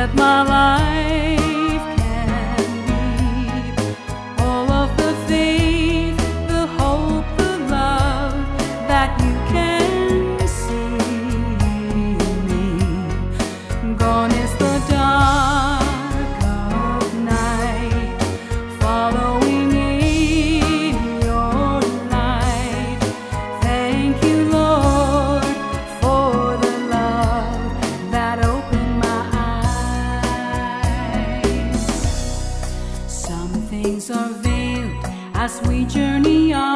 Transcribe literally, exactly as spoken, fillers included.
that my life can be. All of the faith, the hope, the love that you can see in me. Gone is the dark of night, following in your light. Thank you, Lord, for the love that opened my eyes. Some things are veiled as we journey on.